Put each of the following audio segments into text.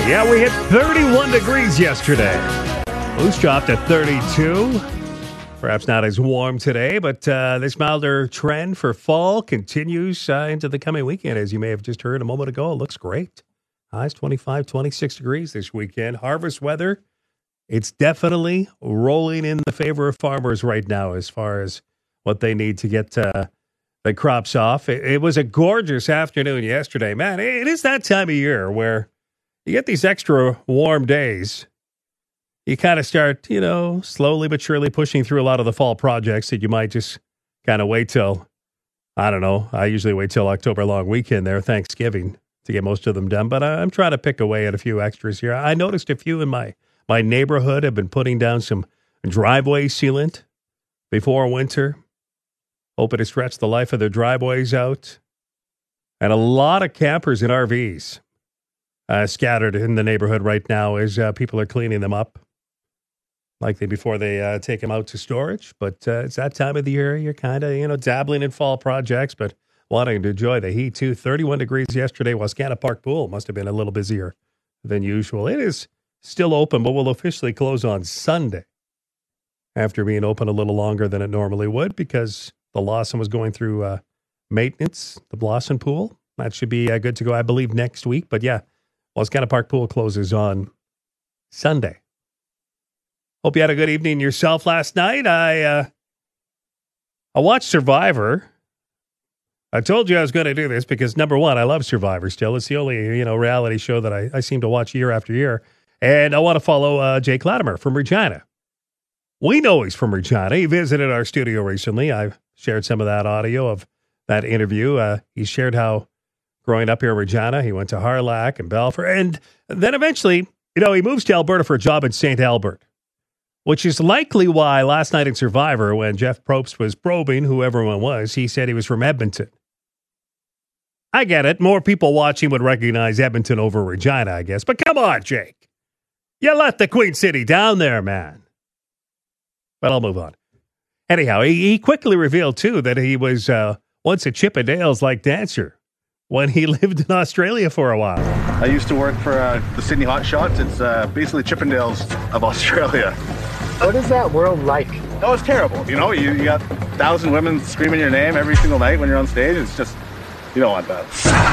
Yeah, we hit 31 degrees yesterday. Moose dropped at 32. Perhaps not as warm today, but this milder trend for fall continues into the coming weekend. As you may have just heard a moment ago, it looks great. Highs 25, 26 degrees this weekend. Harvest weather, it's definitely rolling in the favor of farmers right now as far as what they need to get the crops off. It was a gorgeous afternoon yesterday. Man, it is that time of year where you get these extra warm days. You kind of start, slowly but surely pushing through a lot of the fall projects that you might just kind of wait till, I don't know. I usually wait till October long weekend there, Thanksgiving, to get most of them done. But I'm trying to pick away at a few extras here. I noticed a few in my neighborhood have been putting down some driveway sealant before winter, hoping to stretch the life of their driveways out. And a lot of campers and RVs scattered in the neighborhood right now as people are cleaning them up, likely before they take them out to storage. But it's that time of the year. You're kind of, dabbling in fall projects, but wanting to enjoy the heat, too. 31 degrees yesterday. Wascana Park Pool must have been a little busier than usual. It is still open, but will officially close on Sunday after being open a little longer than it normally would because the Lawson was going through maintenance, the Blossom Pool. That should be good to go, I believe, next week. But, yeah, Wascana Park Pool closes on Sunday. Hope you had a good evening yourself last night. I watched Survivor. I told you I was going to do this because, number one, I love Survivor still. It's the only, reality show that I seem to watch year after year. And I want to follow Jake Latimer from Regina. We know he's from Regina. He visited our studio recently. I've shared some of that audio of that interview. He shared how growing up here in Regina, he went to Harlack and Balfour. And then eventually, he moves to Alberta for a job in St. Albert, which is likely why last night in Survivor, when Jeff Probst was probing who everyone was, he said he was from Edmonton. I get it. More people watching would recognize Edmonton over Regina, I guess. But come on, Jake. You let the Queen City down there, man. But I'll move on. Anyhow, he quickly revealed, too, that he was once a Chippendales-like dancer when he lived in Australia for a while. I used to work for the Sydney Hot Shots. It's basically Chippendales of Australia. What is that world like? Oh, it's terrible. You got 1,000 women screaming your name every single night when you're on stage. It's just, you don't want that.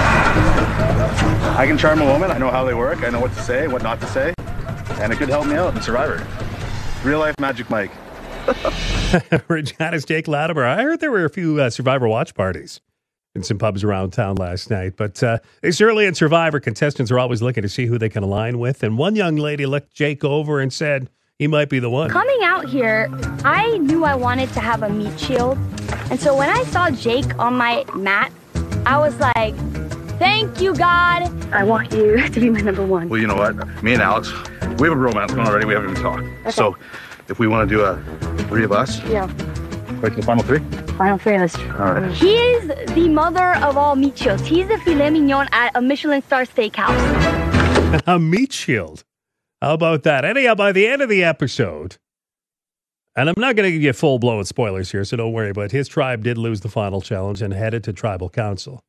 I can charm a woman. I know how they work. I know what to say, what not to say. And it could help me out in Survivor. Real life Magic Mike. Regina's Jake Latimer. I heard there were a few Survivor watch parties in some pubs around town last night. But it's early in Survivor. Contestants are always looking to see who they can align with. And one young lady looked Jake over and said he might be the one. Coming out here, I knew I wanted to have a meat shield. And so when I saw Jake on my mat, I was like, thank you, God. I want you to be my number one. Well, you know what? Me and Alex, we have a romance going already. We haven't even talked. Okay. So if we want to do a three of us. Yeah. Right to the final three? Final three, let's try. All right. He is the mother of all meat shields. He's a filet mignon at a Michelin star steakhouse. A meat shield? How about that? Anyhow, by the end of the episode, and I'm not going to give you full-blown spoilers here, so don't worry, but his tribe did lose the final challenge and headed to tribal council.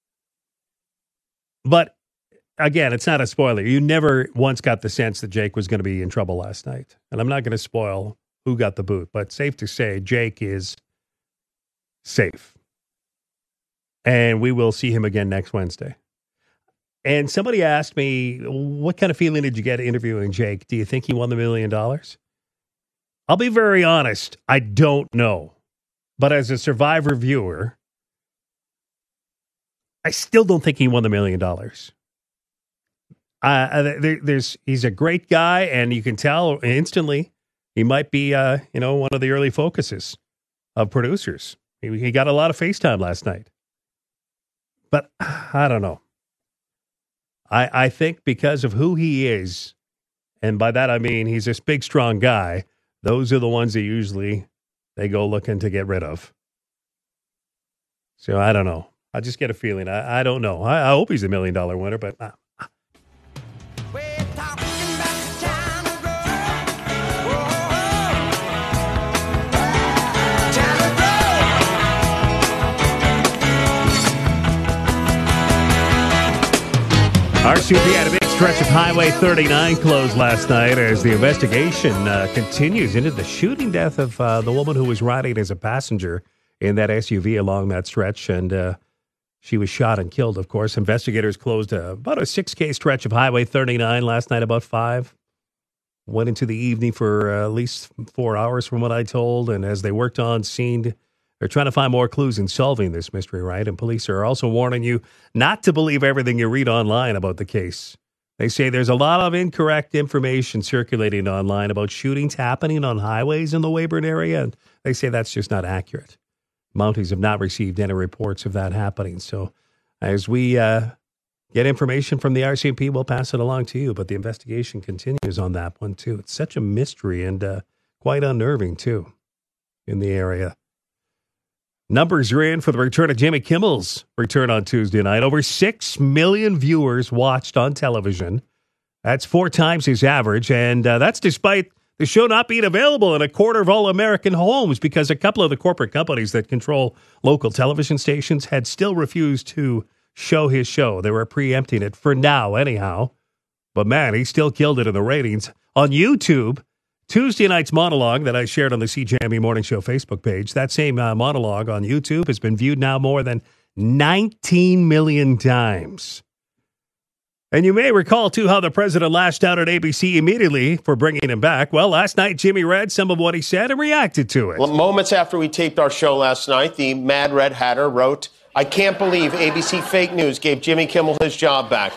But, again, it's not a spoiler. You never once got the sense that Jake was going to be in trouble last night. And I'm not going to spoil who got the boot, but safe to say Jake is safe. And we will see him again next Wednesday. And somebody asked me, what kind of feeling did you get interviewing Jake? Do you think he won the $1 million? I'll be very honest. I don't know. But as a Survivor viewer, I still don't think he won the $1 million. He's a great guy, and you can tell instantly he might be, one of the early focuses of producers. He got a lot of FaceTime last night. But I don't know. I think because of who he is, and by that I mean he's this big, strong guy, those are the ones that usually they go looking to get rid of. So I don't know. I just get a feeling. I don't know. I hope he's a $1 million winner, but... RCP had a big stretch of Highway 39 closed last night as the investigation continues into the shooting death of the woman who was riding as a passenger in that SUV along that stretch. And she was shot and killed, of course. Investigators closed about a 6K stretch of Highway 39 last night about 5. Went into the evening for at least 4 hours from what I told. And as they worked on scene, they're trying to find more clues in solving this mystery, right? And police are also warning you not to believe everything you read online about the case. They say there's a lot of incorrect information circulating online about shootings happening on highways in the Weyburn area. And they say that's just not accurate. Mounties have not received any reports of that happening. So as we get information from the RCMP, we'll pass it along to you. But the investigation continues on that one, too. It's such a mystery and quite unnerving, too, in the area. Numbers are in for the return of Jimmy Kimmel's return on Tuesday night. Over 6 million viewers watched on television. That's 4 times his average, and that's despite the show not being available in a quarter of all American homes because a couple of the corporate companies that control local television stations had still refused to show his show. They were preempting it for now anyhow. But man, he still killed it in the ratings. On YouTube, Tuesday night's monologue that I shared on the CJME Morning Show Facebook page, that same monologue on YouTube has been viewed now more than 19 million times. And you may recall, too, how the president lashed out at ABC immediately for bringing him back. Well, last night, Jimmy read some of what he said and reacted to it. Well, moments after we taped our show last night, the Mad Red Hatter wrote, "I can't believe ABC Fake News gave Jimmy Kimmel his job back."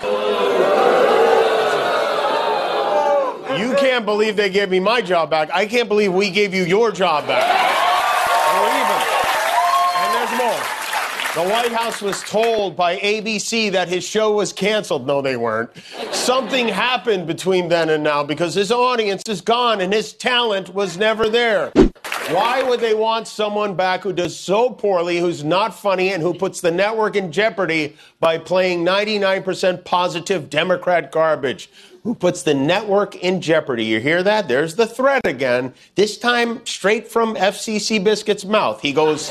You can't believe they gave me my job back. I can't believe we gave you your job back. We're even. And there's more. The White House was told by ABC that his show was canceled. No, they weren't. Something happened between then and now because his audience is gone and his talent was never there. Why would they want someone back who does so poorly, who's not funny, and who puts the network in jeopardy by playing 99% positive Democrat garbage? Who puts the network in jeopardy? You hear that? There's the threat again. This time straight from FCC Biscuit's mouth. He goes,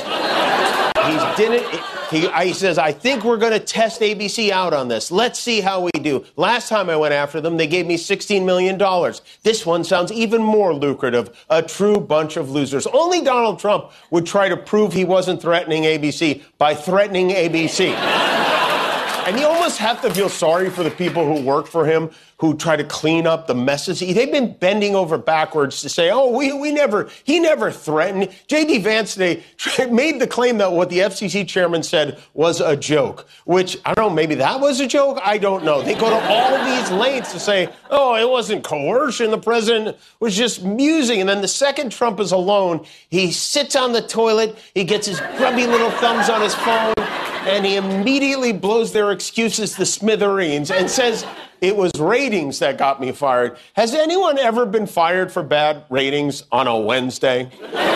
he says, "I think we're going to test ABC out on this. Let's see how we do. Last time I went after them, they gave me $16 million. This one sounds even more lucrative. A true bunch of losers." Only Donald Trump would try to prove he wasn't threatening ABC by threatening ABC. And you almost have to feel sorry for the people who work for him, who try to clean up the messes. They've been bending over backwards to say, "Oh, he never threatened." J.D. Vance today made the claim that what the FCC chairman said was a joke, which, I don't know, maybe that was a joke? I don't know. They go to all these lengths to say, "Oh, it wasn't coercion. The president was just musing." And then the second Trump is alone, he sits on the toilet, he gets his grubby little thumbs on his phone, and he immediately blows their excuses to smithereens and says, "It was ratings that got me fired." Has anyone ever been fired for bad ratings on a Wednesday?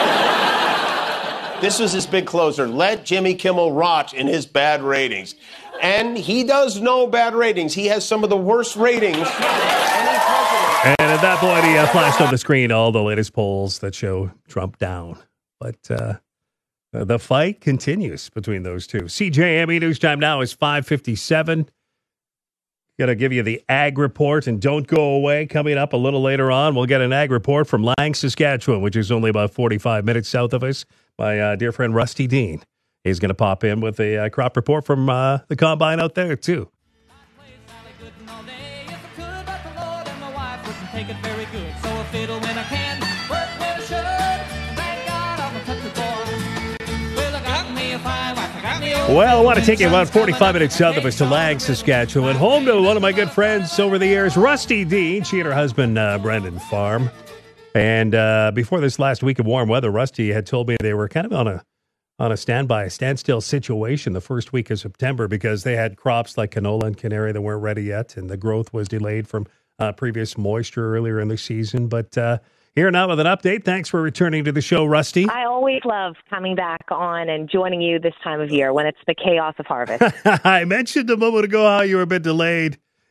This was his big closer. Let Jimmy Kimmel rot in his bad ratings. And he does know bad ratings. He has some of the worst ratings. And at that point, he flashed on the screen all the latest polls that show Trump down. But the fight continues between those two. CJME News Time now is 5:57. Going to give you the ag report, and don't go away. Coming up a little later on, we'll get an ag report from Lang, Saskatchewan, which is only about 45 minutes south of us. My dear friend Rusty Dean is going to pop in with a crop report from the combine out there, too. Well, I want to take you about 45 minutes south of us to Lang, Saskatchewan, home to one of my good friends over the years, Rusty Dean. She and her husband, Brendan, farm. And before this last week of warm weather, Rusty had told me they were kind of on a standstill situation the first week of September because they had crops like canola and canary that weren't ready yet, and the growth was delayed from previous moisture earlier in the season. But here now with an update. Thanks for returning to the show, Rusty. I always love coming back on and joining you this time of year when it's the chaos of harvest. I mentioned a moment ago how you were a bit delayed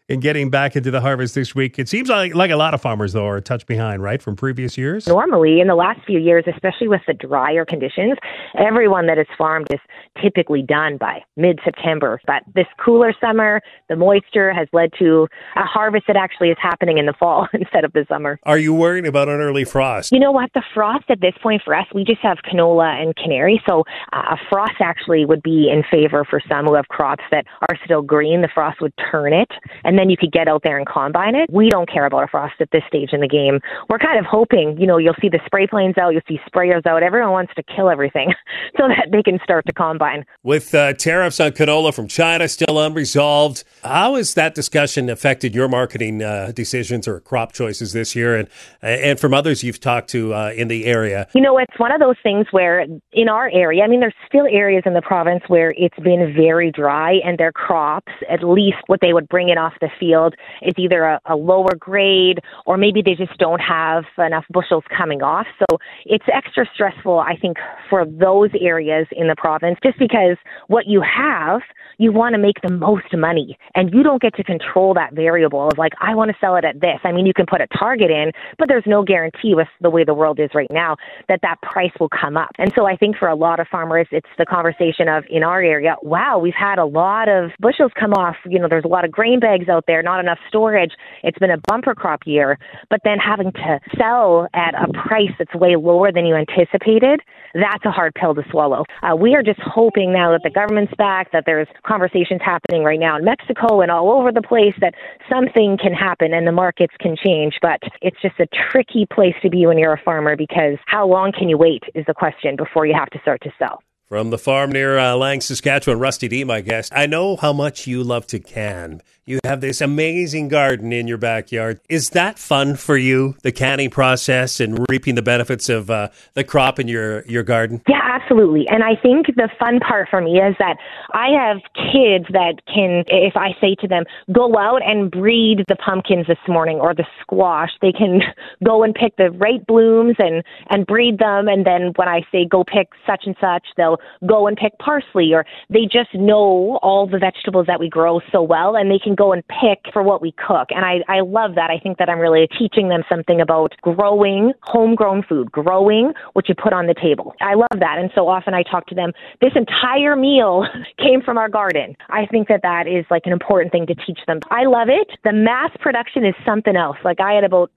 in getting back into the harvest this week. It seems like a lot of farmers, though, are a touch behind, right, from previous years? Normally, in the last few years, especially with the drier conditions, everyone that is farmed is typically done by mid-September. But this cooler summer, the moisture has led to a harvest that actually is happening in the fall instead of the summer. Are you worried about an early frost? You know what? The frost at this point for us, we just have canola and canary. So a frost actually would be in favor for some who have crops that are still green. The frost would turn it, and then you could get out there and combine it. We don't care about a frost at this stage in the game. We're kind of hoping, you'll see the spray planes out, you'll see sprayers out. Everyone wants to kill everything so that they can start to combine. With tariffs on canola from China still unresolved, how has that discussion affected your marketing decisions or crop choices this year, and from others you've talked to in the area? It's one of those things where in our area, there's still areas in the province where it's been very dry, and their crops, at least what they would bring in off the field, is either a lower grade, or maybe they just don't have enough bushels coming off. So it's extra stressful, I think, for those areas in the province, just because what you have, you want to make the most money, and you don't get to control that variable of I want to sell it at this. You can put a target in, but there's no guarantee with the way the world is right now that price will come up. And so I think for a lot of farmers, it's the conversation of, in our area, wow, we've had a lot of bushels come off. There's a lot of grain bags out there, not enough storage. It's been a bumper crop year, but then having to sell at a price that's way lower than you anticipated, that's a hard pill to swallow. We are just hoping now that the government's back, that there's conversations happening right now in Mexico and all over the place, that something can happen and the markets can change. But it's just a tricky place to be when you're a farmer, because how long can you wait is the question before you have to start to sell. From the farm near Lang, Saskatchewan, Rusty D, my guest. I know how much you love to can. You have this amazing garden in your backyard. Is that fun for you, the canning process and reaping the benefits of the crop in your garden? Yeah, absolutely. And I think the fun part for me is that I have kids that can, if I say to them, go out and breed the pumpkins this morning or the squash, they can go and pick the right blooms and breed them. And then when I say go pick such and such, they'll go and pick parsley, or they just know all the vegetables that we grow so well, and they can go and pick for what we cook. And I love that. I think that I'm really teaching them something about growing homegrown food, growing what you put on the table. I love that. And so often I talk to them, this entire meal came from our garden. I think that is an important thing to teach them. I love it. The mass production is something else. I had about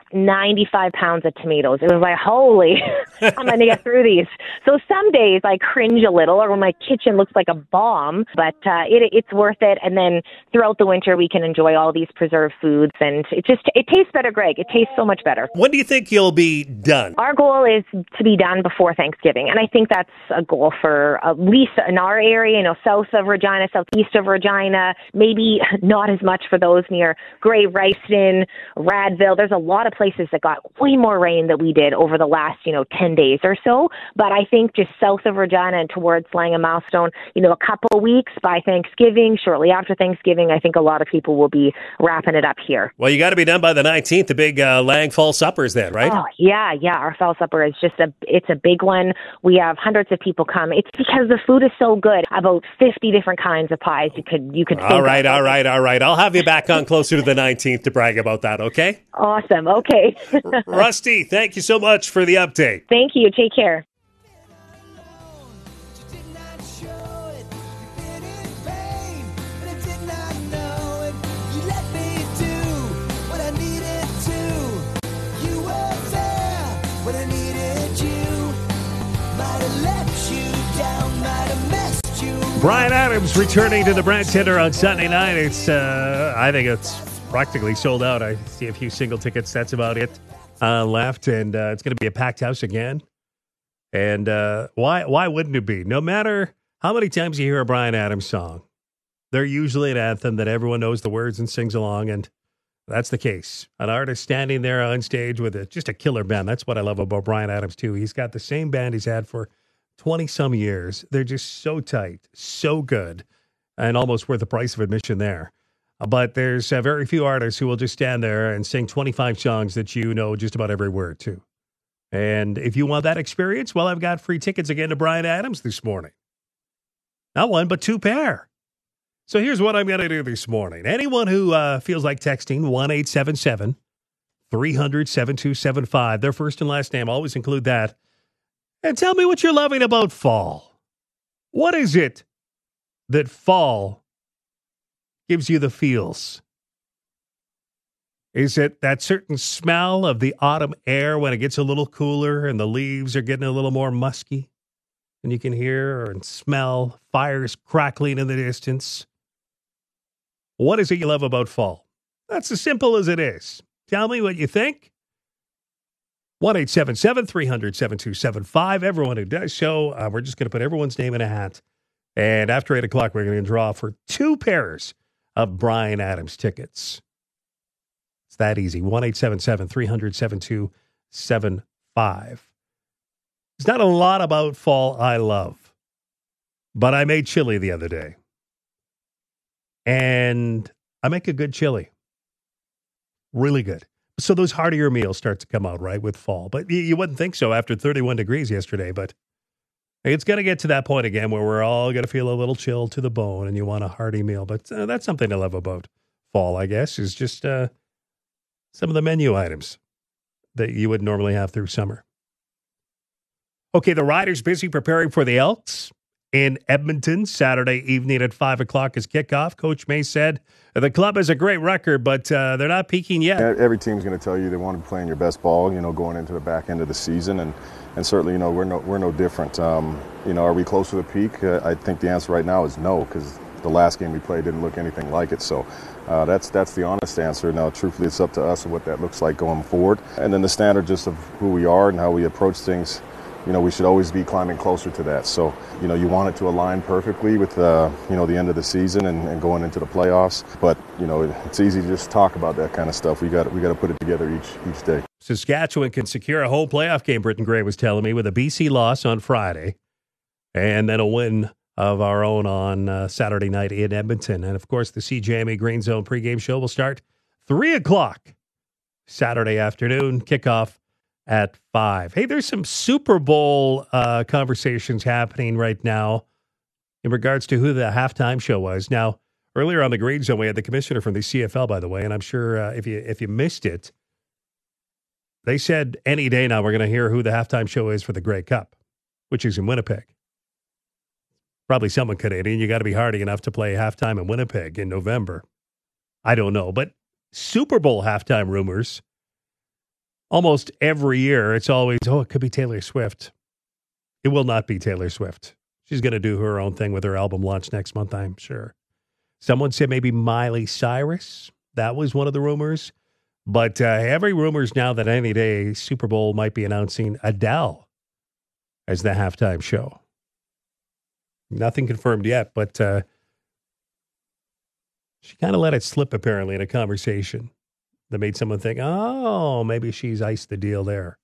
95 pounds of tomatoes. It was holy, I'm going to get through these. So some days I cringe a little, or when my kitchen looks like a bomb, but it's worth it. And then throughout the winter, we can enjoy all these preserved foods, and it tastes better, Greg. It tastes so much better. When do you think you'll be done? Our goal is to be done before Thanksgiving, and I think that's a goal for at least in our area, south of Regina, southeast of Regina, maybe not as much for those near Grey Ryston, Radville. There's a lot of places that got way more rain than we did over the last, 10 days or so, but I think just south of Regina and towards Lang and Milestone, a couple of weeks by Thanksgiving, shortly after Thanksgiving, I think a lot of people will be wrapping it up here. Well, you got to be done by the 19th, the big Lang Fall Suppers then, right? Oh, yeah. Our Fall Supper is it's a big one. We have hundreds of people come. It's because the food is so good. About 50 different kinds of pies you could think All right. I'll have you back on closer to the 19th to brag about that, okay? Awesome. Okay. Rusty, thank you so much for the update. Thank you. Take care. Bryan Adams returning to the Brant Center on Sunday night. I think it's practically sold out. I see a few single tickets. That's about it left, and it's going to be a packed house again. And why wouldn't it be? No matter how many times you hear a Bryan Adams song, they're usually an anthem that everyone knows the words and sings along, and that's the case. An artist standing there on stage with just a killer band. That's what I love about Bryan Adams, too. He's got the same band he's had for 20-some years. They're just so tight, so good, and almost worth the price of admission there. But there's very few artists who will just stand there and sing 25 songs that you know just about every word to. And if you want that experience, well, I've got free tickets again to Bryan Adams this morning. Not one, but two pair. So here's what I'm going to do this morning. Anyone who feels like texting 1-877-300-7275, their first and last name, always include that. And tell me what you're loving about fall. What is it that fall gives you the feels? Is it that certain smell of the autumn air when it gets a little cooler and the leaves are getting a little more musky? And you can hear and smell fires crackling in the distance. What is it you love about fall? That's as simple as it is. Tell me what you think. 1-877-300-7275. Everyone who does so, we're just going to put everyone's name in a hat. And after 8 o'clock, we're going to draw for 2 pairs of Bryan Adams tickets. It's that easy. 1-877-300-7275. There's not a lot about fall I love, but I made chili the other day. And I make a good chili. Really good. So those heartier meals start to come out, right, with fall. But you wouldn't think so after 31 degrees yesterday. But it's going to get to that point again where we're all going to feel a little chill to the bone and you want a hearty meal. But that's something I love about fall, I guess, is just some of the menu items that you would normally have through summer. Okay, the Riders busy preparing for the Elks in Edmonton Saturday evening at 5 o'clock is kickoff. Coach May said the club has a great record, but they're not peaking yet. Every team's going to tell you they want to be playing your best ball, going into the back end of the season, and certainly, we're no different. Are we close to the peak? I think the answer right now is no, because the last game we played didn't look anything like it. So that's the honest answer. Now, truthfully, it's up to us and what that looks like going forward. And then the standard just of who we are and how we approach things. We should always be climbing closer to that. So, you want it to align perfectly with, the end of the season and going into the playoffs. But, it's easy to just talk about that kind of stuff. We got to put it together each day. Saskatchewan can secure a home playoff game, Britton Gray was telling me, with a BC loss on Friday and then a win of our own on Saturday night in Edmonton. And, of course, the CJME Green Zone pregame show will start 3 o'clock Saturday afternoon, kickoff at 5. Hey, there's some Super Bowl conversations happening right now in regards to who the halftime show was. Now, earlier on the Green Zone, we had the commissioner from the CFL, by the way, and I'm sure if you missed it, they said any day now we're going to hear who the halftime show is for the Grey Cup, which is in Winnipeg. Probably someone Canadian. You got to be hardy enough to play halftime in Winnipeg in November. I don't know, but Super Bowl halftime rumors. Almost every year, it's always, it could be Taylor Swift. It will not be Taylor Swift. She's going to do her own thing with her album launch next month, I'm sure. Someone said maybe Miley Cyrus. That was one of the rumors. But every rumor's now that any day Super Bowl might be announcing Adele as the halftime show. Nothing confirmed yet, but she kind of let it slip apparently in a conversation that made someone think, maybe she's iced the deal there.